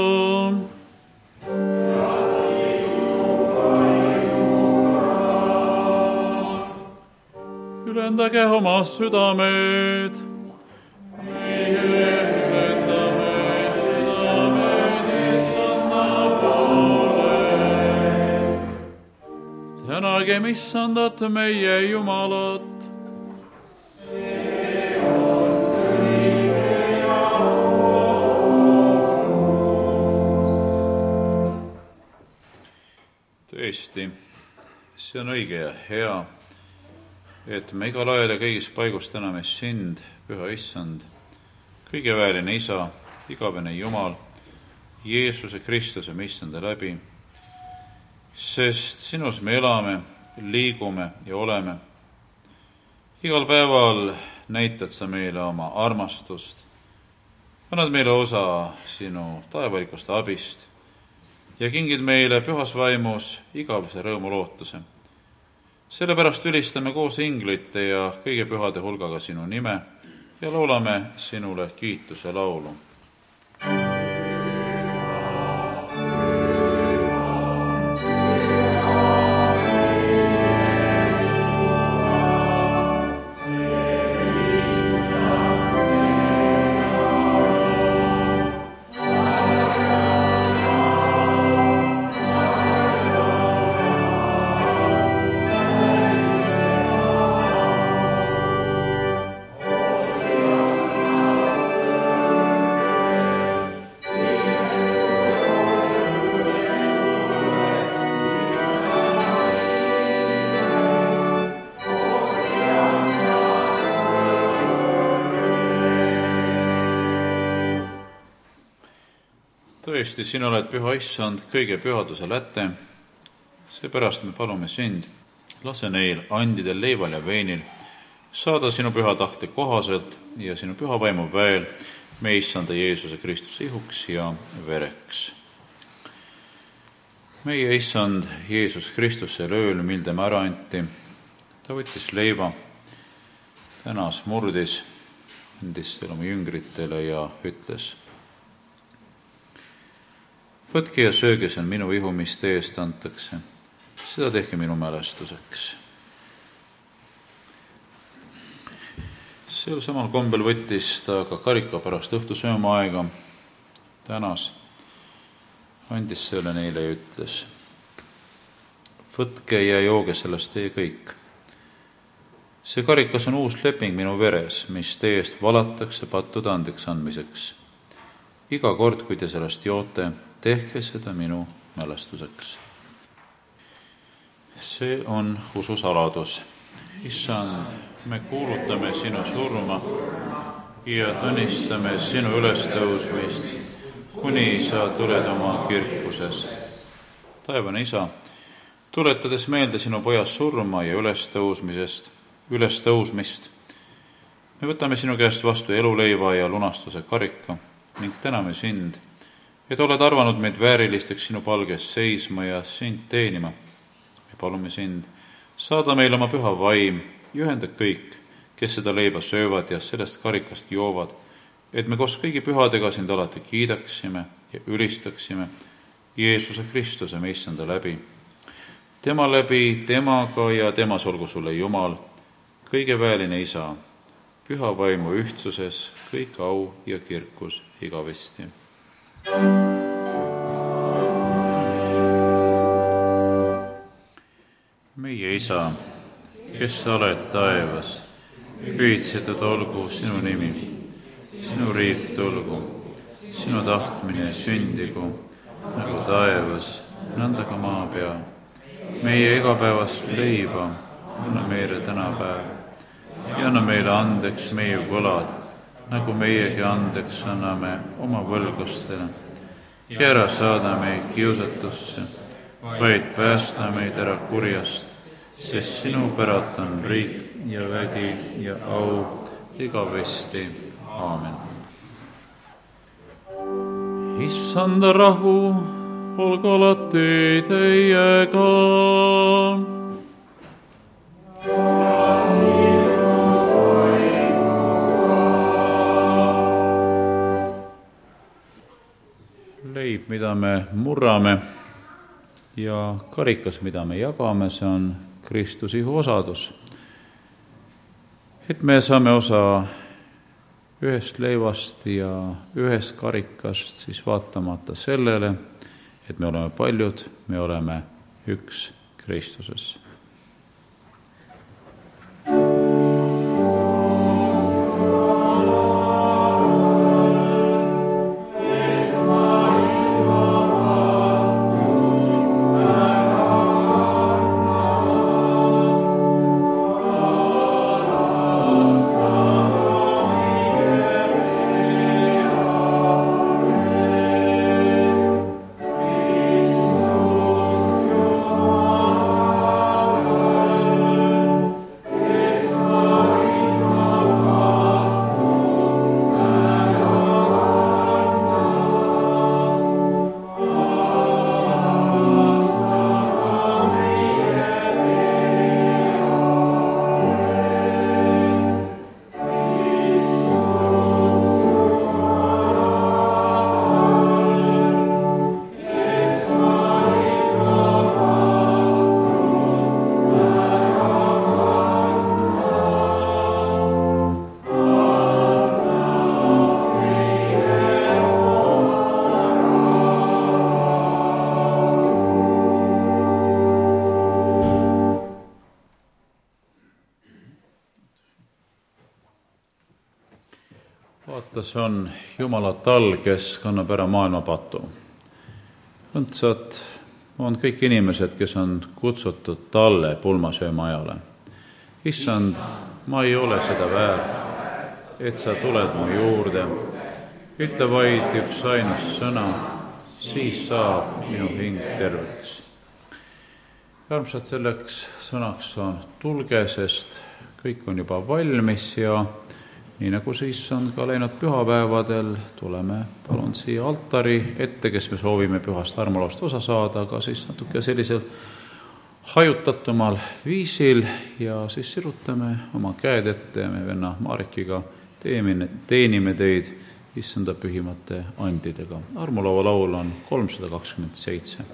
Ülendage oma südamed. Meie ülendame südamed issanda poole. Tänagem issandat meie Jumalat. Tõesti, see on õige ja hea, et me igal ajal ja kõigis paigus täname sind, püha issand, kõigeväeline isa, igavene Jumal, Jeesuse Kristuse me issanda läbi, sest sinus me elame, liigume ja oleme. Igal päeval näitad sa meile oma armastust, annad meile osa sinu taevalikust abist ja kingid meile pühas vaimus igavese rõõmu lootuse. Sellepärast ülistame koos inglite ja kõige pühade hulgaga sinu nime ja laulame sinule kiituse laulu. tõesti, sina oled püha issand, kõige pühaduse läte. Seepärast me palume sind, lase neil andidel, leival ja veinil saada sinu püha tahte kohaselt ja sinu püha vaimu väel meie issanda Jeesuse Kristuse ihuks ja vereks. Meie issand Jeesus Kristus sel ööl, mil tema ära anti, ta võttis leiva, tänas, murdis, andis selle oma jüngritele ja ütles: võtke ja sööge, see on minu ihu, mis teie eest antakse. Seda tehke minu mälestuseks. Sel samal kombel võttis ta ka karika pärast õhtusööma aega, tänas, andis selle neile ja ütles: võtke ja jooge sellest teie kõik. See karikas on uus leping minu veres, mis teie eest valatakse pattude andeks andmiseks. Iga kord, kui te sellest joote, tehke seda minu mälestuseks. See on usu saladus. Issand, me kuulutame sinu surma ja tunnistame sinu ülestõusmist, kuni sa tuled oma kirkuses. Taevane Isa, tuletades meelde sinu poja surma ja ülestõusmist, me võtame sinu käest vastu eluleiva ja lunastuse karika ning täname sind, et oled arvanud meid väärilisteks sinu palges seisma ja sind teenima. Me palume sind, saada meile oma püha vaim ja ühenda kõik, kes seda leiba söövad ja sellest karikast joovad, et me koos kõigi pühadega sind alati kiidaksime ja ülistaksime Jeesuse Kristuse me issanda läbi. Tema läbi, temaga ja temas olgu sulle Jumal, kõige väeline Isa, püha vaimu ühtsuses, kõik au ja kirkus igavesti. Meie Isa, kes sa oled taevas, pühitsetud olgu sinu nimi, sinu riik tulgu, sinu tahtmine sündigu, nagu taevas, nõnda ka maa peal. Meie igapäevast leiba anna meile tänapäev ja anna meile andeks meie võlad, nagu meiegi andeks anname oma võlglastele. Ja ära saada meid kiusatusse, vaid päästa meid ära kurjast, sest sinu päralt on riik ja vägi ja au igavesti. Aamen. Issanda rahu, olgu alati teiega. Leib, mida me murrame, ja karikas, mida me jagame, see on Kristuse ihu osadus. Et me saame osa ühest leivast ja ühest karikast, siis vaatamata sellele, et me oleme paljud, me oleme üks Kristuses. See on Jumala tall, kes kannab ära maailma patu. Õndsad on kõik inimesed, kes on kutsutud talle pulmasöömaajale. Issand, ma ei ole seda väärt, et sa tuled mu juurde. Ütle vaid üks ainus sõna siis saab minu hing terveks. Armsad, selleks sõnaks on tulge, sest kõik on juba valmis ja nii nagu siis on ka läinud pühapäevadel, tuleme palun siia altari ette, kes me soovime pühast armulauast osa saada, aga siis natuke sellisel hajutatumal viisil ja siis sirutame oma käed ette ja me venna Marikiga teenime teid issanda pühimate andidega. Armulaua laul on 327.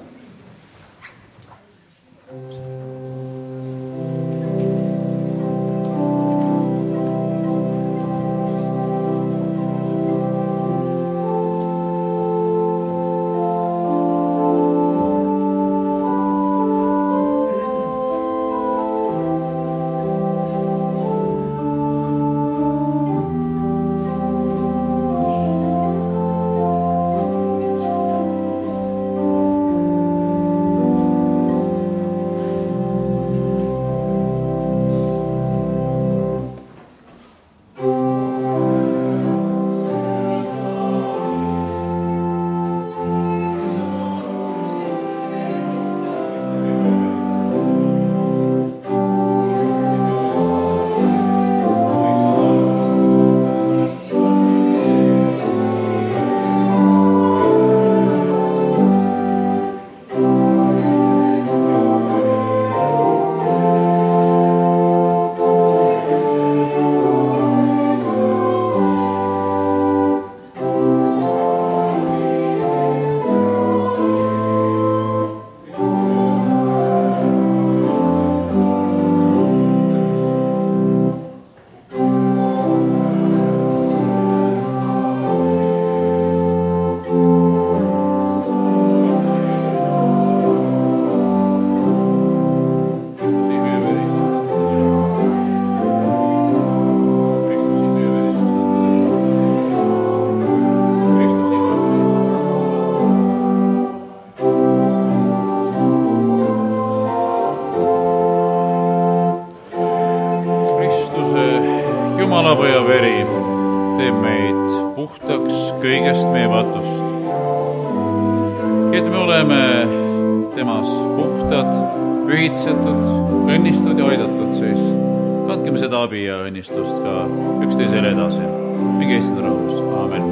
Jumalapoja veri teeb meid puhtaks kõigest meie patust. Et me oleme temas puhtad, pühitsetud, õnnistatud ja aidatud, siis katkeme seda abi ja õnnistust ka üksteisele edasi. Minge issanda rahus. Aamen.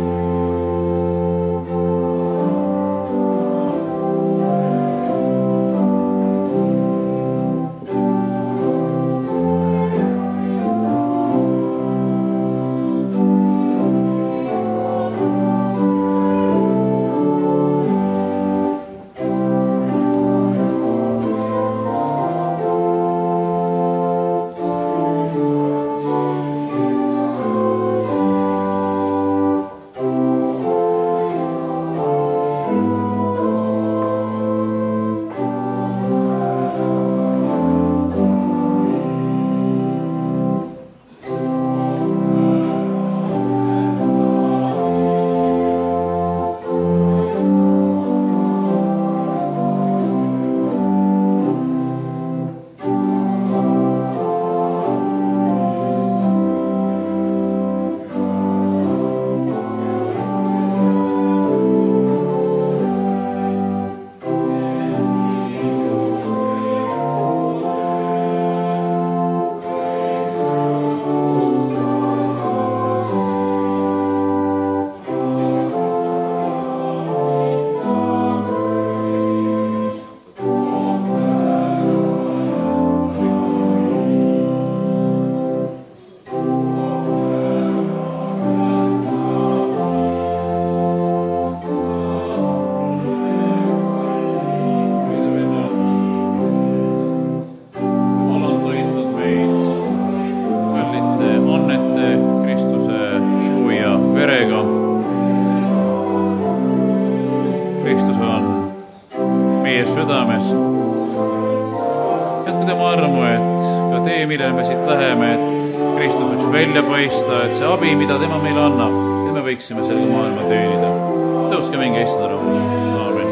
millele me siit läheme, et Kristus võiks välja paista, et see abi, mida tema meile annab, et me võiksime sellega maailma teenida. Tõuske mingi issanda rahus. Aamen.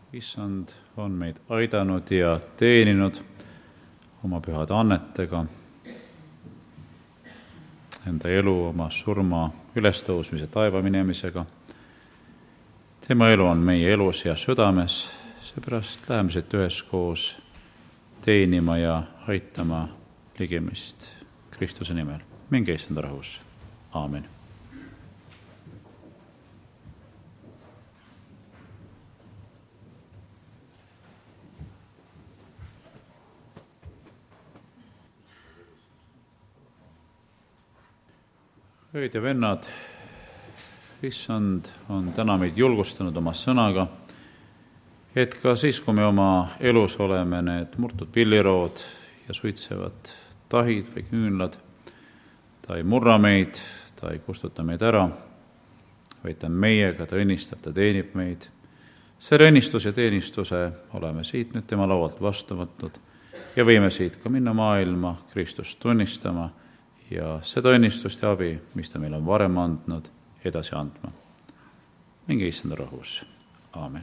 issand on meid aidanud ja teeninud oma pühade annetega, enda elu, oma surma, ülestõusmise, taeva minemisega. Tema elu on meie elus ja südames, seepärast läheme siit üheskoos teenima ja aitama ligimist Kristuse nimel. Minge issanda rahus. Aamen. Õed ja vennad, issand on täna meid julgustanud oma sõnaga, et ka siis, kui me oma elus oleme need murtud pillirood ja suitsevad tahid või küünlad, ta ei murra meid, ta ei kustuta meid ära, vaid ta on meiega, ta õnnistab, ta teenib meid. Selle õnnistus ja teenistuse oleme siit nüüd tema laualt vastu võtnud ja võime siit ka minna maailma Kristust tunnistama ja seda õnnistust ja abi, mis ta meil on varem andnud, edasi andma. Minge issanda rahus. Aamen.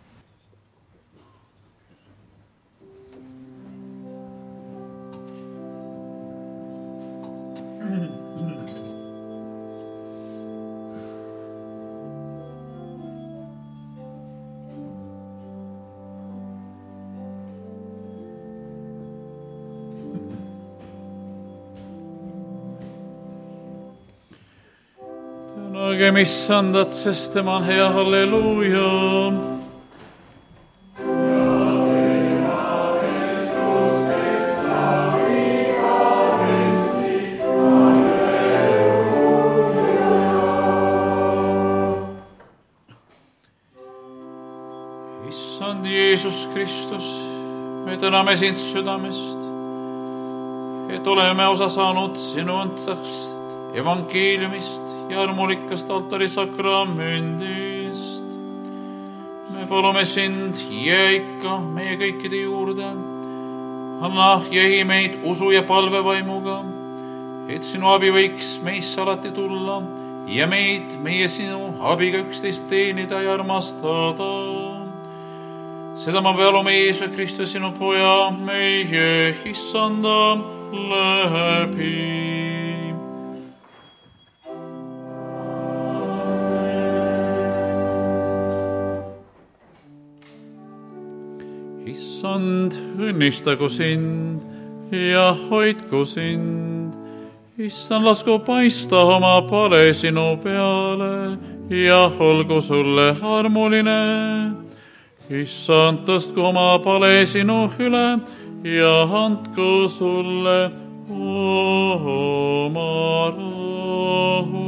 Tänagem issandat, sest tema on hea, halleluuja. Issand Jeesus Kristus, me täname sind südamest, et oleme osa saanud sinu õndsast evangeeliumist ja armulikast altari sakramendist. Me palume sind, jää ikka meie kõikide juurde. Anna jäi meid usu ja palvevaimuga, et sinu abi võiks meisse alati tulla ja meid meie sinu abiga üksteist teenida ja armastada. Seda ma palume Jeesus Kristus, sinu poja, meie issanda läbi. Issand, õnnistagu sind ja hoidku sind. Issand, lasku paista oma pale sinu peale ja olgu sulle armuline. Issand, tõstku oma pale sinu üle ja andku sulle oma rahu.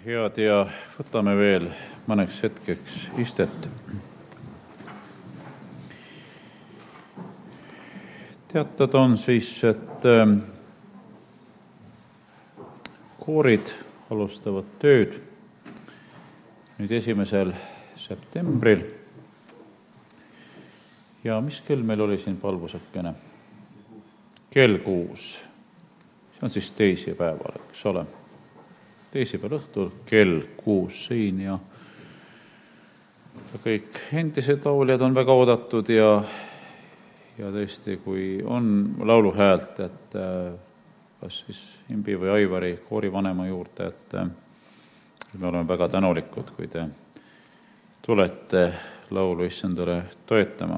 head ja võtame veel mõneks hetkeks istet. Teatada on siis, et koorid alustavad tööd nüüd 1. septembril. Ja mis kell meil oli siin palvusekene? Kell 6. See on siis teisipäeval, eks ole. Teisipäeval õhtul kell 6 siin ja kõik endised lauljad on väga oodatud ja tõesti, kui on lauluhäält, et kas siis Imbi või Aivari koorivanema juurde, et me oleme väga tänulikud, kui te tulete laulu issandale toetama.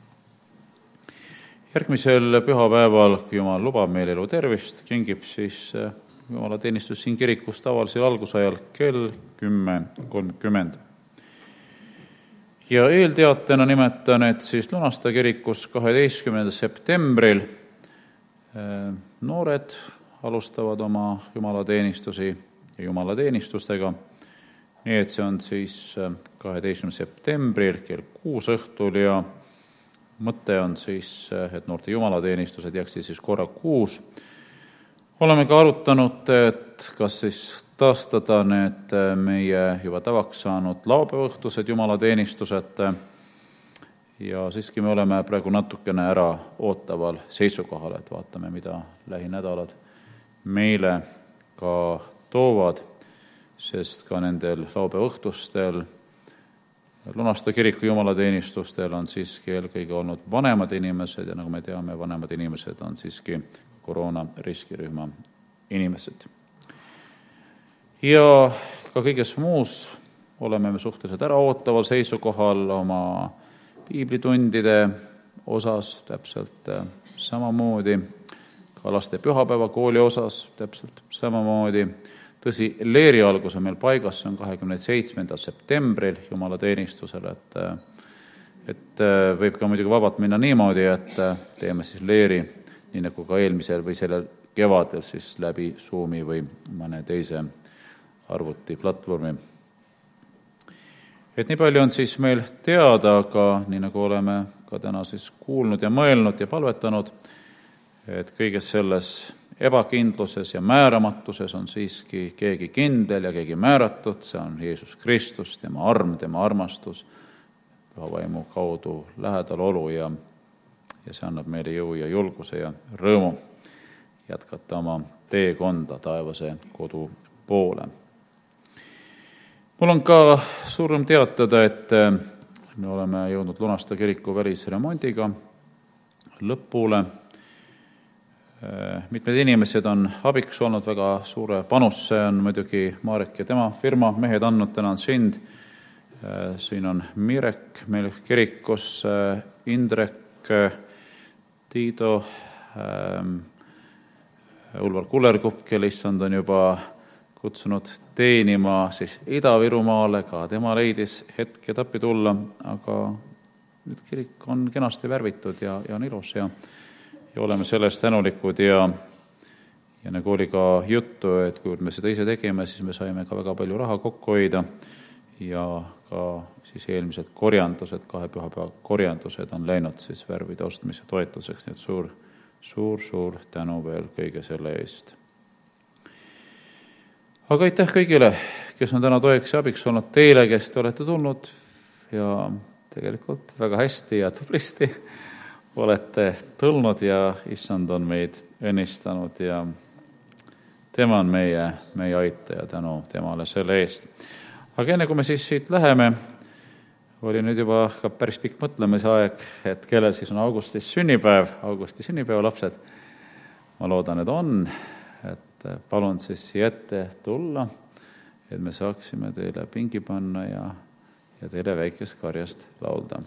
Järgmisel pühapäeval, kui Jumal lubab meil elu tervist, kingib siis Jumala teenistus siin kirikus tavalisel algusajal kell 10:30. Ja eelteatena nimetan, et siis Lunasta kirikus 12. septembril noored alustavad oma jumalateenistusi ja jumalateenistustega. Nii et see on siis 12. septembril kell 6 õhtul ja mõte on siis, et noorte jumalateenistused jääksid siis korra 6. Oleme ka arutanud, et kas siis taastada need meie juba tavaks saanud laupäevaõhtused jumalateenistused ja siiski me oleme praegu natukene ära ootaval seisukohal, et vaatame, mida lähinädalad meile ka toovad, sest ka nendel laupäevaõhtustel Lunasta kiriku jumalateenistustel on siiski eelkõige olnud vanemad inimesed ja nagu me teame, vanemad inimesed on siiski koroona riskirühma inimesed. Ja ka kõiges muus oleme me suhteliselt äraootaval seisukohal oma piiblitundide osas täpselt samamoodi, ka laste pühapäeva kooli osas täpselt samamoodi. Tõsi, leeri algus on meil paigas, see on 27. septembril jumalateenistusel, et võib ka muidugi vabalt minna niimoodi, et teeme siis leeri nii nagu ka eelmisel või sellel kevadel siis läbi Zoomi või mõne teise arvutiplatvormi. Et nii palju on siis meil teada, aga nii nagu oleme ka täna siis kuulnud ja mõelnud ja palvetanud, et kõiges selles ebakindluses ja määramatuses on siiski keegi kindel ja keegi määratud, see on Jeesus Kristus, tema arm, tema armastus, püha vaimu kaudu lähedal olu ja see annab meile jõu ja julguse ja rõõmu jätkata oma teekonda taevase kodu poole. Mul on ka suur rõõm teatada, et me oleme jõudnud Lunasta kiriku välisremondiga lõpule. Mitmed inimesed on abiks olnud, väga suure panusse on muidugi Marek ja tema firma mehed andnud, tänan sind. Siin on Mirek meil kirikus, Indrek, Tiido, Ulvar Kullerkupp, kelle issand on juba kutsunud teenima siis Ida-Virumaale, ka tema leidis hetk etappi tulla, aga nüüd kirik on kenasti värvitud ja on ilus ja oleme sellest tänulikud ja nagu oli ka juttu, et kui me seda ise tegime, siis me saime ka väga palju raha kokku hoida ja ka siis eelmised korjandused, 2 pühapäeva korjandused on läinud siis värvide ostmise toetuseks, nii et suur tänu veel kõige selle eest. Aga aitäh kõigile, kes on täna toeks ja abiks olnud, teile, kes te olete tulnud ja tegelikult väga hästi ja tublisti olete tulnud ja issand on meid õnnistanud ja tema on meie aitaja, tänu temale selle eest. Aga enne kui me siis siit läheme, oli nüüd juba ka päris pikk mõtlemise aeg, et kellel siis on augusti sünnipäeva lapsed. Ma loodan, et on, et palun siis siia ette tulla, et me saaksime teile pingi panna ja teile väikest karjast laulda.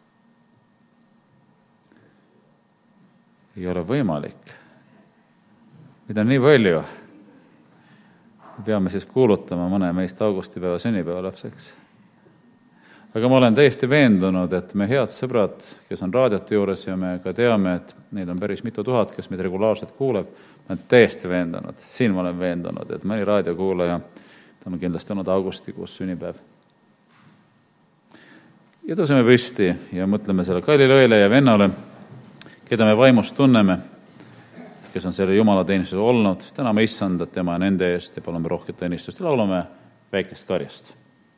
Ei ole võimalik. Mida on nii palju? Peame siis kuulutama mõne meist augustipäeva sünnipäeva lapseks. Aga ma olen täiesti veendunud, et me head sõbrad, kes on raadiote juures ja me ka teame, et neid on päris mitu tuhat, kes meid regulaarselt kuuleb, ma olen täiesti veendunud, siin ma olen veendunud, et mõni raadiokuulaja tal on kindlasti olnud augustikuus sünnipäev. Ja tõuseme püsti ja mõtleme selle kallile õele ja vennale, keda me vaimust tunneme, kes on selle jumalateenistusel olnud. Täname Issandat tema ja nende eest ja palume rohket õnnistust ja laulame väikest karjast.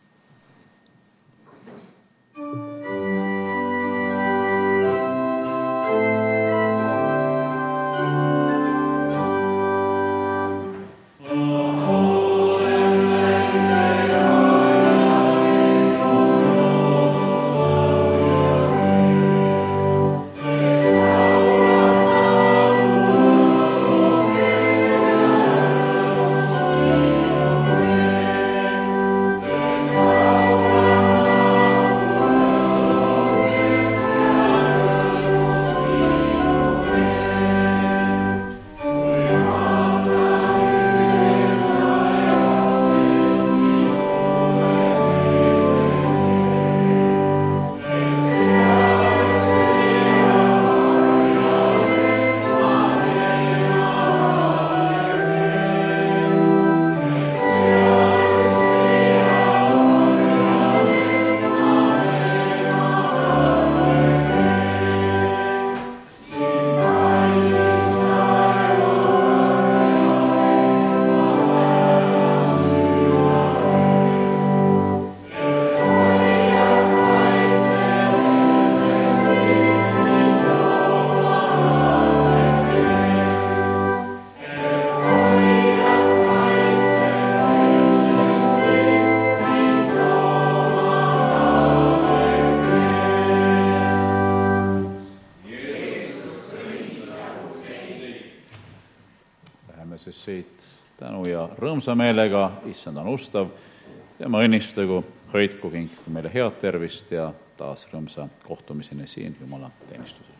Siis siit tänu ja rõõmsa meelega, issand on ustav, tema õnnistagu, hoidku, kinkku meile head tervist ja taas rõõmsa kohtumiseni siin Jumala teenistusel.